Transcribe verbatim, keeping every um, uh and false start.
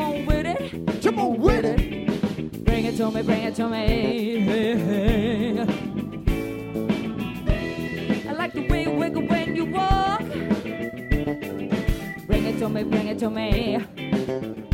on with it. Come on with it. Bring it to me, bring it to me. Hey, hey. I like the way you wiggle when you walk. Bring it to me, bring it to me.